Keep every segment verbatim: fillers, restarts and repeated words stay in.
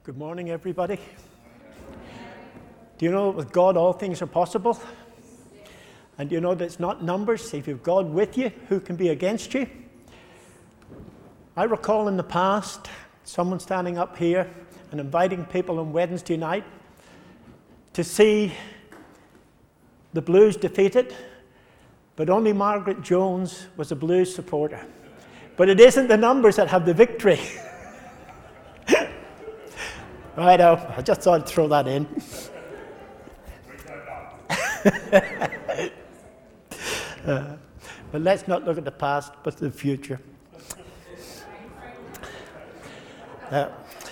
Good morning, everybody. Do you know that with God all things are possible? And do you know that it's not numbers? If you've God with you, who can be against you? I recall in the past someone standing up here and inviting people on Wednesday night to see the Blues defeated, but only Margaret Jones was a Blues supporter. But it isn't the numbers that have the victory. Right, I just thought I'd throw that in. uh, but let's not look at the past, but the future. Uh,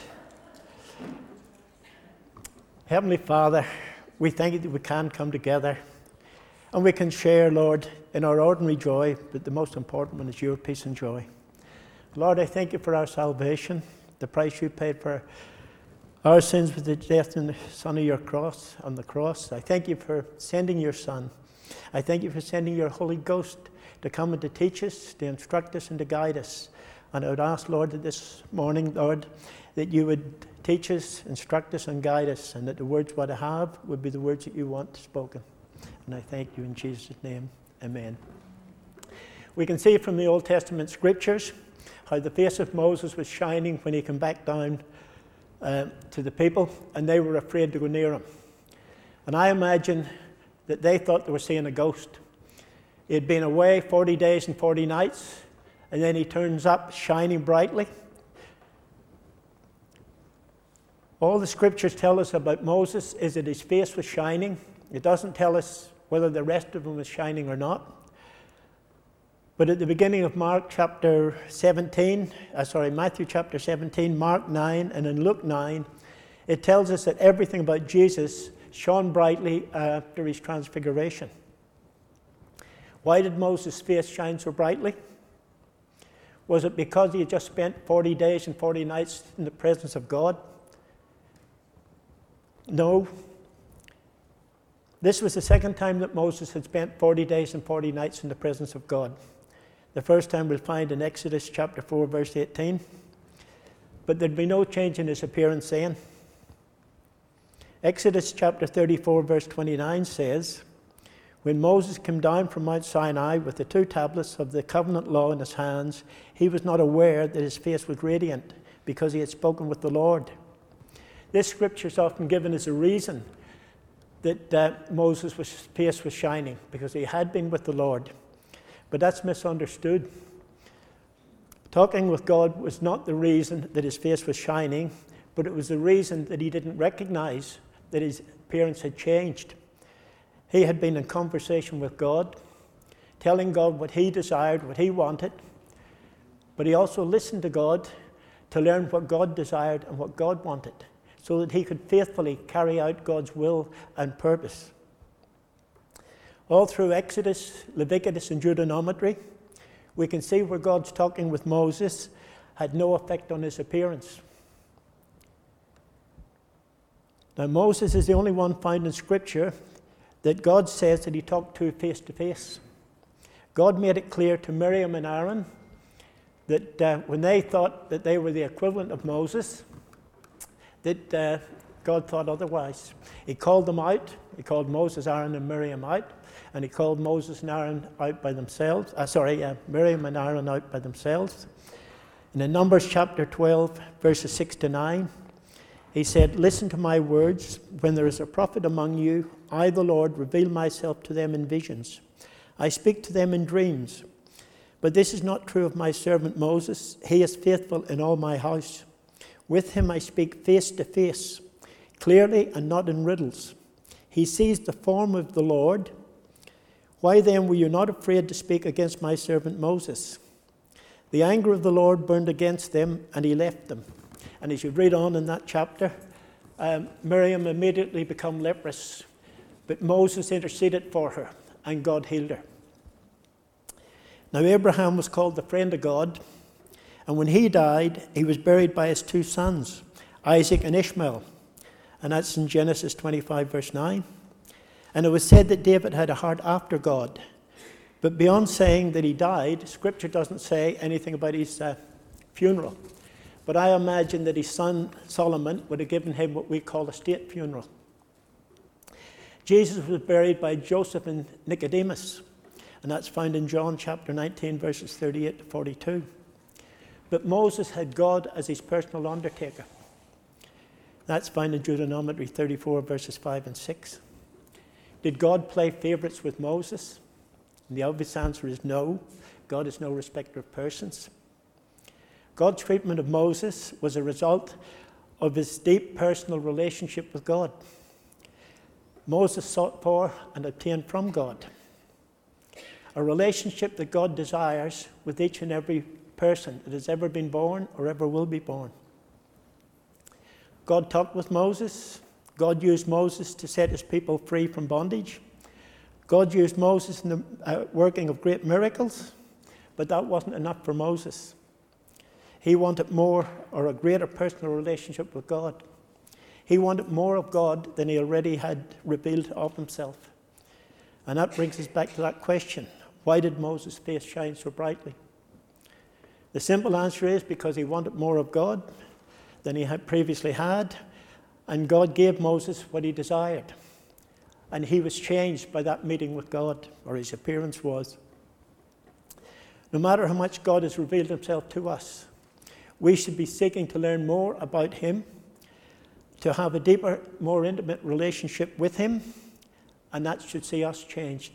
Heavenly Father, we thank you that we can come together and we can share, Lord, in our ordinary joy, but the most important one is your peace and joy. Lord, I thank you for our salvation, the price you paid for our sins with the death and the Son of your cross on the cross. I thank you for sending your Son. I thank you for sending your Holy Ghost to come and to teach us, to instruct us, and to guide us. And I would ask, Lord, that this morning, Lord, that you would teach us, instruct us, and guide us, and that the words what I have would be the words that you want spoken. And I thank you in Jesus' name. Amen. We can see from the Old Testament scriptures how the face of Moses was shining when he came back down Uh, to the people, and they were afraid to go near him. And I imagine that they thought they were seeing a ghost. He had been away forty days and forty nights, and then he turns up shining brightly. All the scriptures tell us about Moses is that his face was shining. It doesn't tell us whether the rest of him was shining or not. But at the beginning of Mark chapter seventeen, uh, sorry, Matthew chapter seventeen, Mark nine, and in Luke nine, it tells us that everything about Jesus shone brightly after his transfiguration. Why did Moses' face shine so brightly? Was it because he had just spent forty days and forty nights in the presence of God? No. This was the second time that Moses had spent forty days and forty nights in the presence of God. The first time we'll find in Exodus chapter four, verse eighteen. But there'd be no change in his appearance then. Exodus chapter thirty-four, verse twenty-nine says, when Moses came down from Mount Sinai with the two tablets of the covenant law in his hands, he was not aware that his face was radiant because he had spoken with the Lord. This scripture is often given as a reason that uh, Moses' face was shining, because he had been with the Lord. But that's misunderstood. Talking with God was not the reason that his face was shining, but it was the reason that he didn't recognize that his appearance had changed. He had been in conversation with God, telling God what he desired, what he wanted, but he also listened to God to learn what God desired and what God wanted, so that he could faithfully carry out God's will and purpose. All through Exodus, Leviticus, and Deuteronomy, we can see where God's talking with Moses had no effect on his appearance. Now, Moses is the only one found in Scripture that God says that he talked to face to face. God made it clear to Miriam and Aaron that uh, when they thought that they were the equivalent of Moses, that uh, God thought otherwise. He called them out. He called Moses, Aaron, and Miriam out. And he called Moses and Aaron out by themselves. Uh, sorry, uh, Miriam and Aaron out by themselves. And in Numbers chapter twelve, verses six to nine, he said, listen to my words. When there is a prophet among you, I, the Lord, reveal myself to them in visions. I speak to them in dreams. But this is not true of my servant Moses. He is faithful in all my house. With him I speak face to face, clearly and not in riddles. He sees the form of the Lord. Why then were you not afraid to speak against my servant Moses? The anger of the Lord burned against them, and he left them. And as you read on in that chapter, um, Miriam immediately became leprous. But Moses interceded for her, and God healed her. Now Abraham was called the friend of God, and when he died, he was buried by his two sons, Isaac and Ishmael. And that's in Genesis twenty-five, verse nine. And it was said that David had a heart after God. But beyond saying that he died, Scripture doesn't say anything about his uh, funeral. but I imagine that his son Solomon would have given him what we call a state funeral. Jesus was buried by Joseph and Nicodemus, and that's found in John chapter nineteen, verses thirty-eight to forty-two. But Moses had God as his personal undertaker. That's found in Deuteronomy thirty-four, verses five and six. Did God play favorites with Moses? And the obvious answer is no. God is no respecter of persons. God's treatment of Moses was a result of his deep personal relationship with God. Moses sought for and obtained from God a relationship that God desires with each and every person that has ever been born or ever will be born. God talked with Moses. God used Moses to set his people free from bondage. God used Moses in the uh, working of great miracles, but that wasn't enough for Moses. He wanted more or a greater personal relationship with God. He wanted more of God than he already had revealed of himself. And that brings us back to that question. Why did Moses' face shine so brightly? The simple answer is because he wanted more of God than he had previously had, and God gave Moses what he desired. And he was changed by that meeting with God, or his appearance was. No matter how much God has revealed himself to us, we should be seeking to learn more about him, to have a deeper, more intimate relationship with him, and that should see us changed.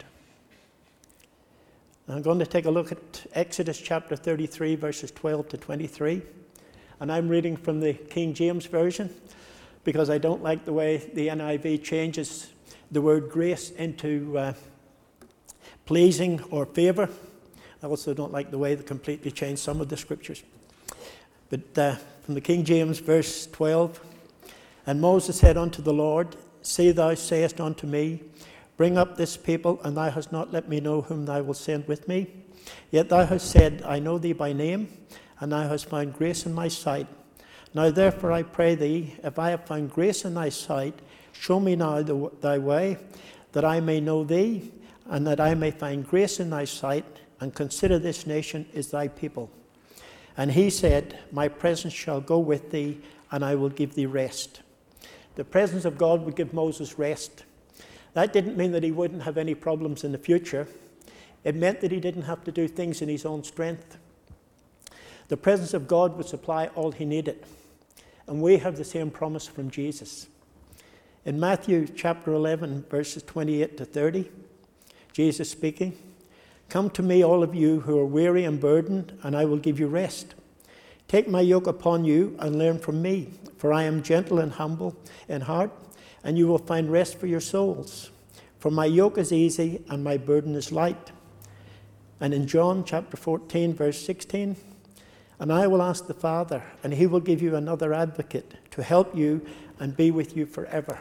I'm going to take a look at Exodus chapter thirty-three, verses twelve to twenty-three. And I'm reading from the King James Version because I don't like the way the N I V changes the word grace into uh, pleasing or favour. I also don't like the way they completely change some of the scriptures. But uh, from the King James, verse twelve, and Moses said unto the Lord, See, thou sayest unto me, Bring up this people, and thou hast not let me know whom thou wilt send with me. Yet thou hast said, I know thee by name, and thou hast found grace in my sight. Now therefore I pray thee, if I have found grace in thy sight, show me now the, thy way, that I may know thee, and that I may find grace in thy sight, and consider this nation is thy people. And he said, My presence shall go with thee, and I will give thee rest. The presence of God would give Moses rest. That didn't mean that he wouldn't have any problems in the future. It meant that he didn't have to do things in his own strength. The presence of God would supply all he needed. And we have the same promise from Jesus. In Matthew chapter eleven, verses twenty-eight to thirty, Jesus speaking, Come to me, all of you who are weary and burdened, and I will give you rest. Take my yoke upon you and learn from me, for I am gentle and humble in heart, and you will find rest for your souls. For my yoke is easy and my burden is light. And in John chapter fourteen, verse sixteen, And I will ask the Father, and he will give you another advocate to help you and be with you forever.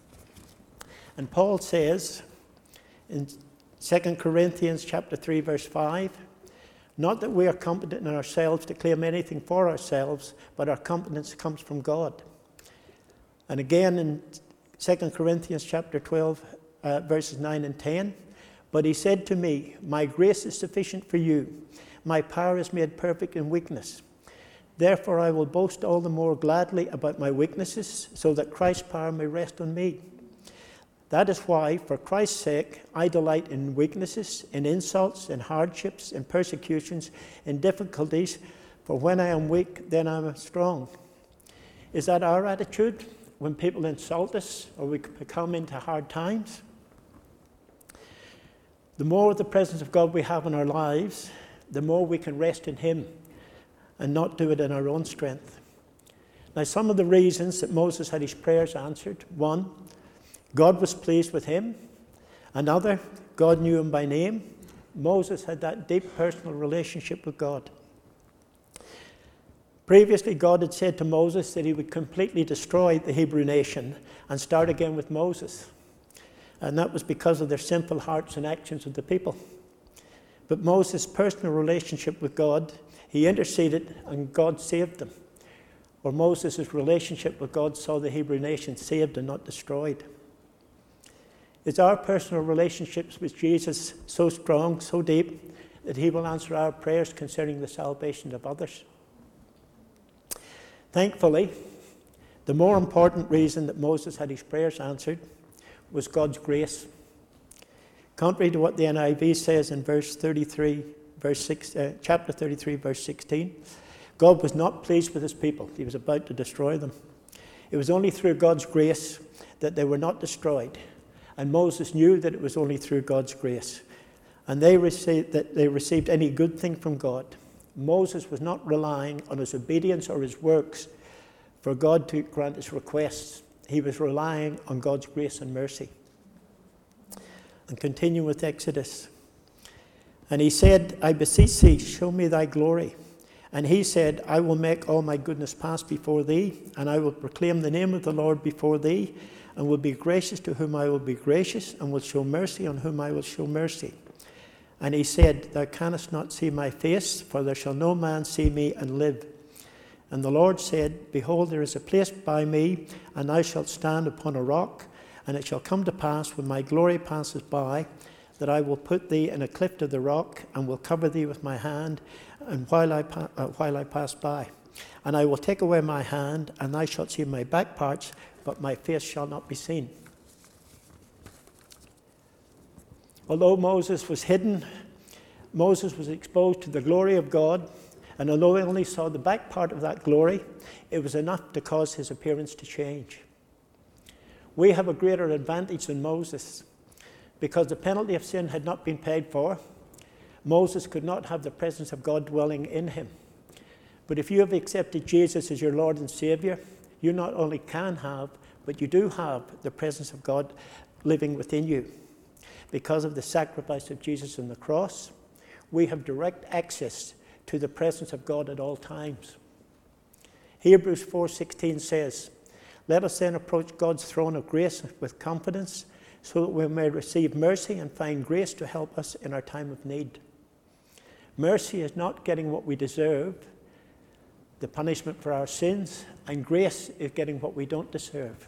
And Paul says in Second Corinthians chapter three, verse five, Not that we are competent in ourselves to claim anything for ourselves, but our competence comes from God. And again in Second Corinthians chapter twelve, uh, verses nine and ten, But he said to me, My grace is sufficient for you. My power is made perfect in weakness. Therefore I will boast all the more gladly about my weaknesses, so that Christ's power may rest on me. That is why, for Christ's sake, I delight in weaknesses, in insults, in hardships, in persecutions, in difficulties, for when I am weak, then I am strong. Is that our attitude when people insult us or we come into hard times? The more of the presence of God we have in our lives, the more we can rest in him and not do it in our own strength. Now, some of the reasons that Moses had his prayers answered: one, God was pleased with him. Another, God knew him by name. Moses had that deep personal relationship with God. Previously, God had said to Moses that he would completely destroy the Hebrew nation and start again with Moses. And that was because of their sinful hearts and actions of the people. But Moses' personal relationship with God, he interceded and God saved them. Or Moses' relationship with God saw the Hebrew nation saved and not destroyed. Is our personal relationships with Jesus so strong, so deep, that he will answer our prayers concerning the salvation of others? Thankfully, the more important reason that Moses had his prayers answered was God's grace. Contrary to what the N I V says in verse thirty-three, verse six, uh, chapter thirty-three, verse sixteen, God was not pleased with his people. He was about to destroy them. It was only through God's grace that they were not destroyed. And Moses knew that it was only through God's grace. And they received, that they received any good thing from God. Moses was not relying on his obedience or his works for God to grant his requests. He was relying on God's grace and mercy. And continue with Exodus. And he said, I beseech thee, show me thy glory. And he said, I will make all my goodness pass before thee, and I will proclaim the name of the Lord before thee, and will be gracious to whom I will be gracious, and will show mercy on whom I will show mercy. And he said, Thou canst not see my face, for there shall no man see me and live. And the Lord said, Behold, there is a place by me, and thou shalt stand upon a rock, and it shall come to pass, when my glory passes by, that I will put thee in a cleft of the rock, and will cover thee with my hand, and while I, pa- uh, while I pass by. And I will take away my hand, and thou shalt see my back parts, but my face shall not be seen. Although Moses was hidden, Moses was exposed to the glory of God, and although he only saw the back part of that glory, it was enough to cause his appearance to change. We have a greater advantage than Moses, because the penalty of sin had not been paid for. Moses could not have the presence of God dwelling in him. But if you have accepted Jesus as your Lord and Savior, you not only can have, but you do have the presence of God living within you. Because of the sacrifice of Jesus on the cross, we have direct access to the presence of God at all times. Hebrews four sixteen says, Let us then approach God's throne of grace with confidence, so that we may receive mercy and find grace to help us in our time of need. Mercy is not getting what we deserve, the punishment for our sins, and grace is getting what we don't deserve.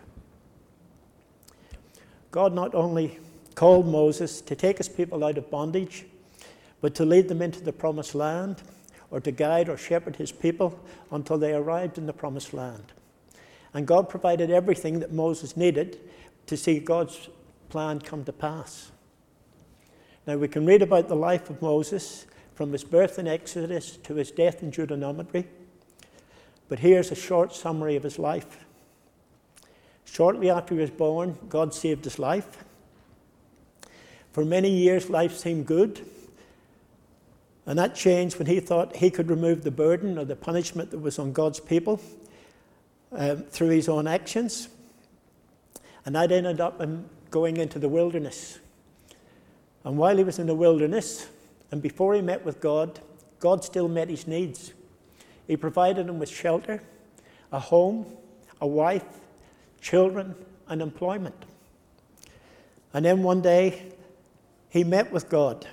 God not only called Moses to take his people out of bondage, but to lead them into the promised land, or to guide or shepherd his people until they arrived in the promised land. And God provided everything that Moses needed to see God's plan come to pass. Now we can read about the life of Moses from his birth in Exodus to his death in Deuteronomy, but here's a short summary of his life. Shortly after he was born, God saved his life. For many years, life seemed good, and that changed when he thought he could remove the burden or the punishment that was on God's people um, through his own actions. And that ended up him going into the wilderness. And while he was in the wilderness, and before he met with God, God still met his needs. He provided him with shelter, a home, a wife, children, and employment. And then one day, he met with God.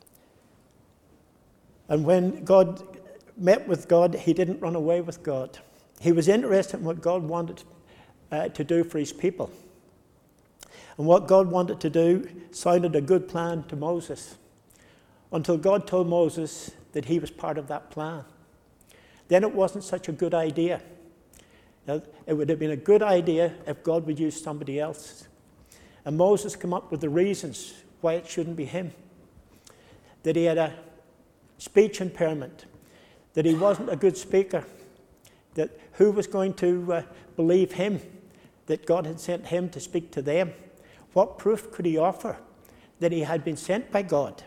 And when God met with God, he didn't run away with God. He was interested in what God wanted uh, to do for his people. And what God wanted to do sounded a good plan to Moses, until God told Moses that he was part of that plan. Then it wasn't such a good idea. Now, it would have been a good idea if God would use somebody else. And Moses came up with the reasons why it shouldn't be him. That he had a speech impairment, that he wasn't a good speaker, that who was going to uh, believe him, that God had sent him to speak to them? What proof could he offer that he had been sent by God?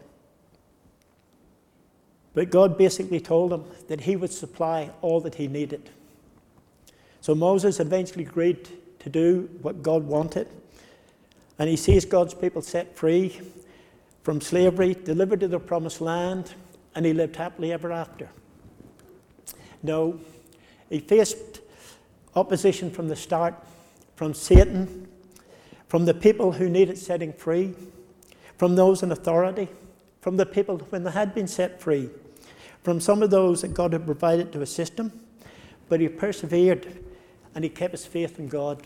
But God basically told him that he would supply all that he needed. So Moses eventually agreed to do what God wanted, and he sees God's people set free from slavery, delivered to the promised land, and he lived happily ever after. No, he faced opposition from the start, from Satan, from the people who needed setting free, from those in authority, from the people when they had been set free, from some of those that God had provided to assist him, but he persevered and he kept his faith in God.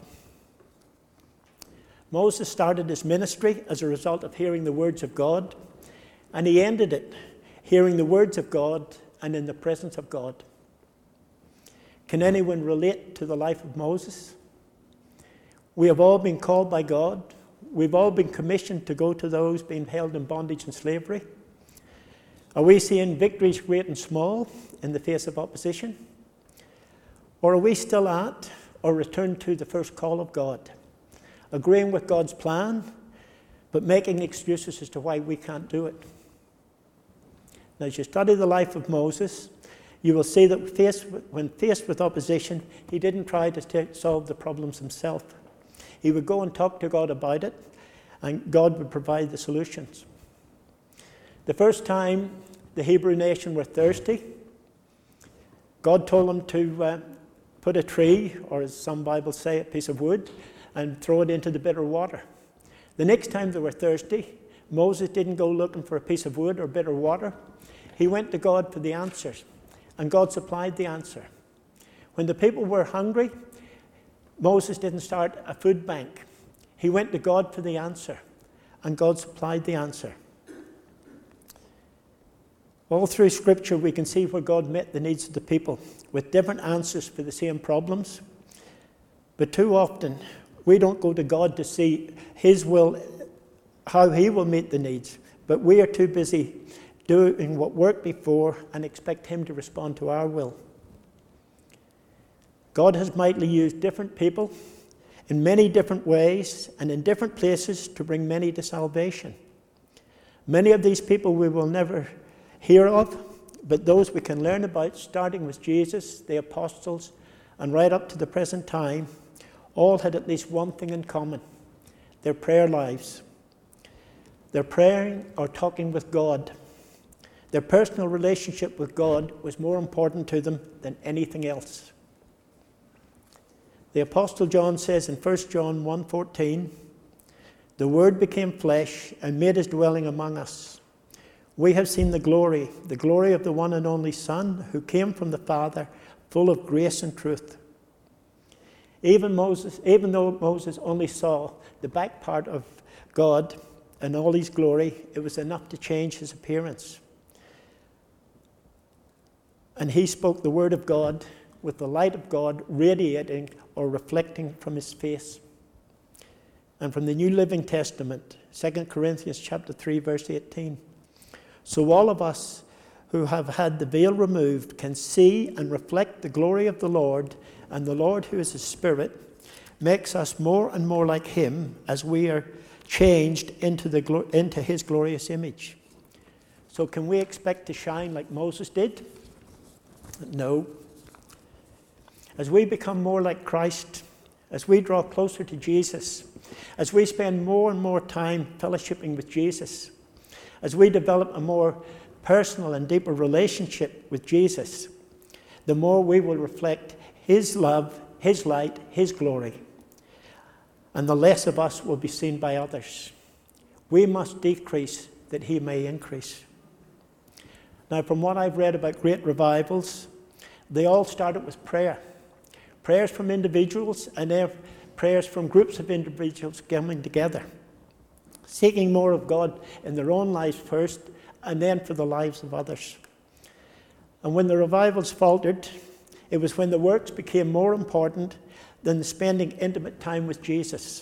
Moses started his ministry as a result of hearing the words of God, and he ended it hearing the words of God and in the presence of God. Can anyone relate to the life of Moses? We have all been called by God. We've all been commissioned to go to those being held in bondage and slavery. Are we seeing victories great and small in the face of opposition? Or are we still at or returned to the first call of God, agreeing with God's plan, but making excuses as to why we can't do it? Now, as you study the life of Moses, you will see that faced with, when faced with opposition, he didn't try to t- solve the problems himself. He would go and talk to God about it, and God would provide the solutions. The first time the Hebrew nation were thirsty, God told them to uh, put a tree, or as some Bibles say, a piece of wood, and throw it into the bitter water. The next time they were thirsty, Moses didn't go looking for a piece of wood or bitter water. He went to God for the answers, and God supplied the answer. When the people were hungry, Moses didn't start a food bank. He went to God for the answer, and God supplied the answer. All through Scripture, we can see where God met the needs of the people with different answers for the same problems. But too often, we don't go to God to see His will, how He will meet the needs, but we are too busy doing what worked before and expect Him to respond to our will. God has mightily used different people in many different ways and in different places to bring many to salvation. Many of these people we will never hear of, but those we can learn about, starting with Jesus, the apostles, and right up to the present time, all had at least one thing in common: their prayer lives. Their praying or talking with God. Their personal relationship with God was more important to them than anything else. The Apostle John says in First John one fourteen, "The Word became flesh and made His dwelling among us. We have seen the glory, the glory of the one and only Son, who came from the Father, full of grace and truth." Even Moses, even though Moses only saw the back part of God and all His glory, it was enough to change his appearance. And he spoke the word of God with the light of God radiating or reflecting from his face. And from the New Living Testament, Second Corinthians chapter three, verse eighteen. "So all of us who have had the veil removed can see and reflect the glory of the Lord, and the Lord, who is the Spirit, makes us more and more like Him as we are changed into, the, into His glorious image." So can we expect to shine like Moses did? No. As we become more like Christ, as we draw closer to Jesus, as we spend more and more time fellowshipping with Jesus, as we develop a more personal and deeper relationship with Jesus, the more we will reflect His love, His light, His glory, and the less of us will be seen by others. We must decrease that He may increase. Now, from what I've read about great revivals, they all started with prayer. Prayers from individuals and then prayers from groups of individuals coming together, seeking more of God in their own lives first, and then for the lives of others. And when the revivals faltered, it was when the works became more important than the spending intimate time with Jesus.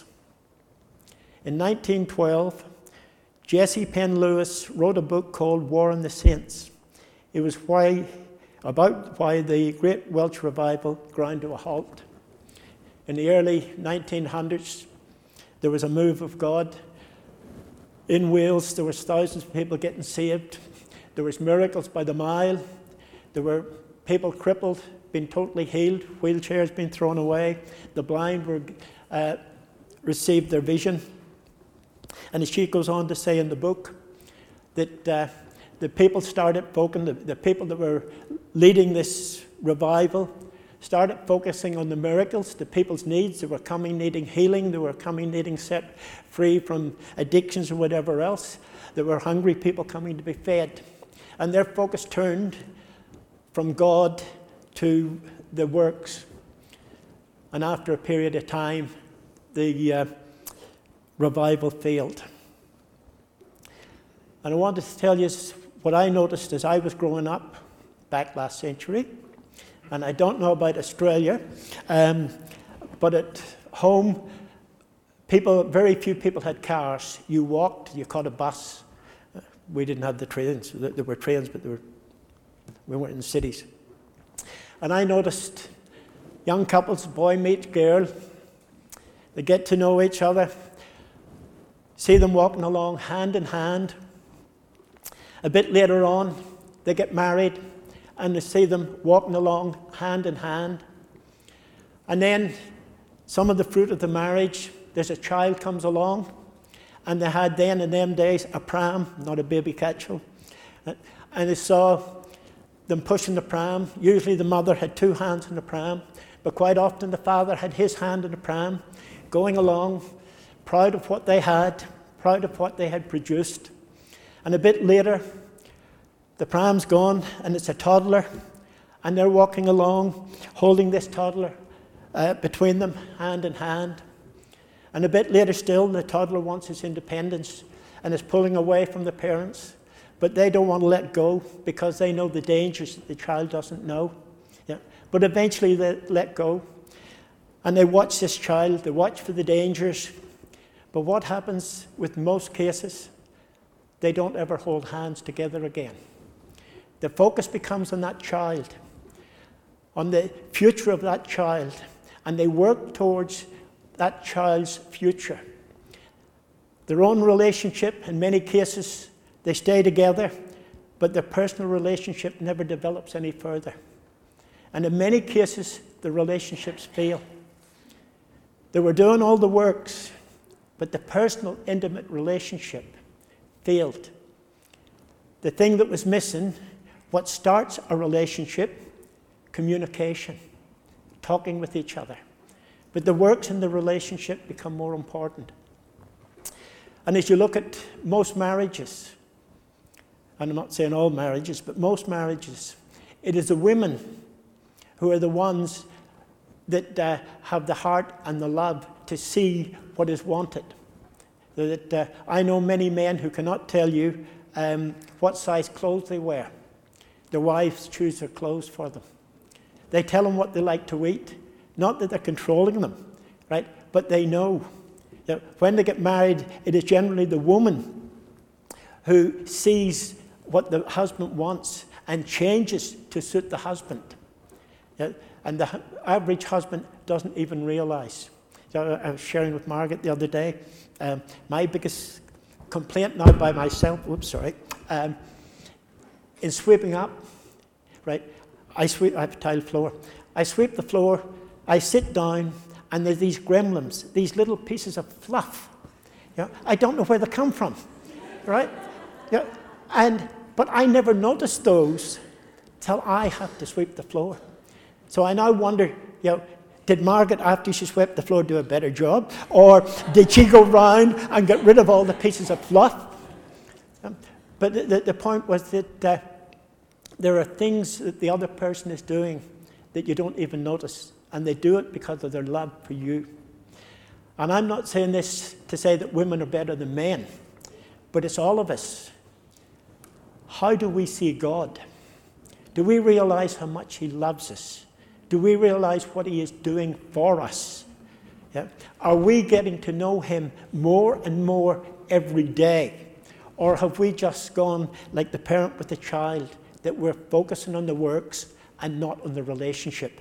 In nineteen twelve, Jesse Penn Lewis wrote a book called War on the Saints. It was why, about why the Great Welsh Revival ground to a halt. In the early nineteen hundreds, there was a move of God. In Wales, there was thousands of people getting saved. There was miracles by the mile. There were people crippled, being totally healed, wheelchairs being thrown away. The blind were uh, received their vision. And as she goes on to say in the book, that uh, the people started focusing, the, the people that were leading this revival started focusing on the miracles, the people's needs. They were coming needing healing. They were coming needing set free from addictions or whatever else. There were hungry people coming to be fed. And their focus turned from God to the works. And after a period of time, the uh, revival failed. And I wanted to tell you what I noticed as I was growing up back last century. And I don't know about Australia, um, but at home, people, very few people had cars. You walked, you caught a bus. We didn't have the trains. There were trains, but there were, we weren't in cities. And I noticed young couples, boy meets girl, they get to know each other, see them walking along hand in hand. A bit later on, they get married, and they see them walking along hand in hand. And then some of the fruit of the marriage, there's a child comes along, and they had then in them days a pram, not a baby catchel. And they saw them pushing the pram. Usually the mother had two hands in the pram, but quite often the father had his hand in the pram, going along, proud of what they had, proud of what they had produced. And a bit later, the pram's gone, and it's a toddler, and they're walking along, holding this toddler uh, between them, hand in hand. And a bit later still, the toddler wants his independence and is pulling away from the parents, but they don't want to let go because they know the dangers that the child doesn't know. Yeah. But eventually they let go, and they watch this child, they watch for the dangers. But what happens with most cases? They don't ever hold hands together again. The focus becomes on that child, on the future of that child, and they work towards that child's future. Their own relationship, in many cases, they stay together, but their personal relationship never develops any further. And in many cases, the relationships fail. They were doing all the works, but the personal, intimate relationship failed. The thing that was missing, what starts a relationship, communication, talking with each other. But the works in the relationship become more important. And as you look at most marriages, and I'm not saying all marriages, but most marriages, it is the women who are the ones that uh, have the heart and the love to see what is wanted. That uh, I know many men who cannot tell you um, what size clothes they wear. Their wives choose their clothes for them. They tell them what they like to eat. Not that they're controlling them, right? But they know that when they get married, it is generally the woman who sees what the husband wants and changes to suit the husband. Yeah? And the average husband doesn't even realize. So I was sharing with Margaret the other day, um, my biggest complaint now by myself, whoops, sorry, um, in sweeping up, right? I sweep, I have a tile floor. I sweep the floor, I sit down, and there's these gremlins, these little pieces of fluff. Yeah, I don't know where they come from, right? Yeah, and but I never noticed those till I have to sweep the floor. So I now wonder, you know, did Margaret, after she swept the floor, do a better job, or did she go round and get rid of all the pieces of fluff? Um, but the, the point was that uh, there are things that the other person is doing that you don't even notice. And they do it because of their love for you. And I'm not saying this to say that women are better than men, but it's all of us. How do we see God? Do we realize how much He loves us? Do we realize what He is doing for us? Yeah? Are we getting to know Him more and more every day? Or have we just gone like the parent with the child, that we're focusing on the works and not on the relationship?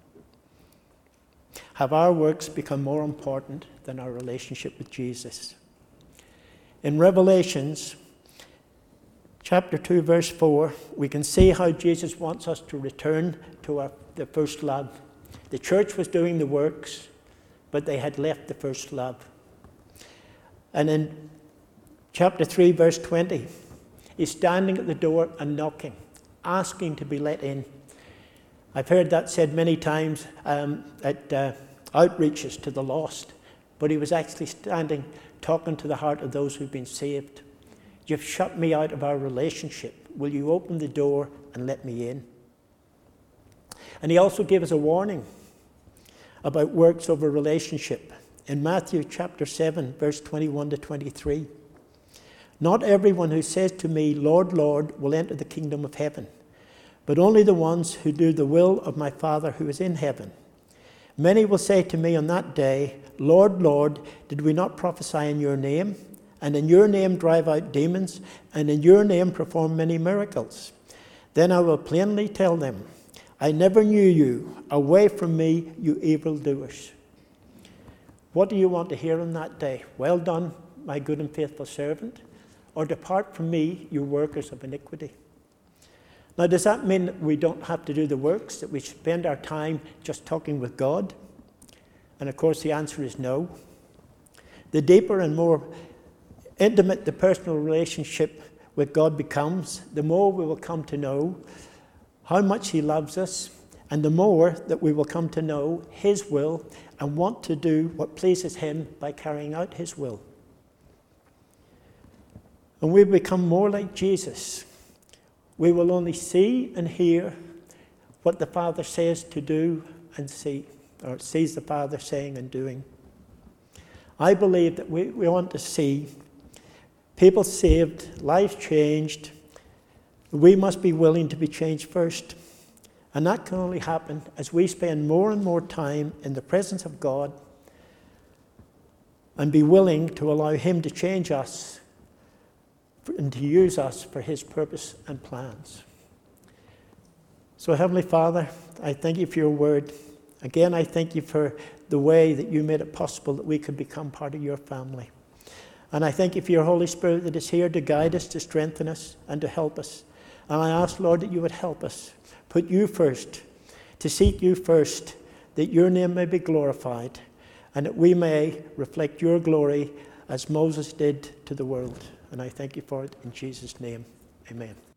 Have our works become more important than our relationship with Jesus? In Revelations chapter two, verse four, we can see how Jesus wants us to return to our, the first love. The church was doing the works, but they had left the first love. And in chapter three, verse twenty, He's standing at the door and knocking, asking to be let in. I've heard that said many times um, at uh, outreaches to the lost, but He was actually standing, talking to the heart of those who've been saved. You've shut me out of our relationship. Will you open the door and let me in? And He also gave us a warning about works over relationship. In Matthew chapter seven, verse twenty-one to twenty-three. Not everyone who says to me, Lord, Lord, will enter the kingdom of heaven, but only the ones who do the will of my Father who is in heaven. Many will say to me on that day, Lord, Lord, did we not prophesy in your name, and in your name drive out demons, and in your name perform many miracles? Then I will plainly tell them, I never knew you. Away from me, you evildoers. What do you want to hear on that day? Well done, my good and faithful servant. Or depart from me, you workers of iniquity. Now, does that mean that we don't have to do the works, that we spend our time just talking with God? And of course, the answer is no. The deeper and more intimate the personal relationship with God becomes, the more we will come to know how much He loves us, and the more that we will come to know His will and want to do what pleases Him by carrying out His will. And we become more like Jesus. We will only see and hear what the Father says to do and see, or sees the Father saying and doing. I believe that we, we want to see people saved, lives changed. We must be willing to be changed first. And that can only happen as we spend more and more time in the presence of God and be willing to allow Him to change us and to use us for His purpose and plans. So, Heavenly Father, I thank You for Your word. Again, I thank You for the way that You made it possible that we could become part of Your family. And I thank You for Your Holy Spirit that is here to guide us, to strengthen us, and to help us. And I ask, Lord, that You would help us. Put You first, to seek You first, that Your name may be glorified, and that we may reflect Your glory as Moses did to the world. And I thank You for it in Jesus' name. Amen.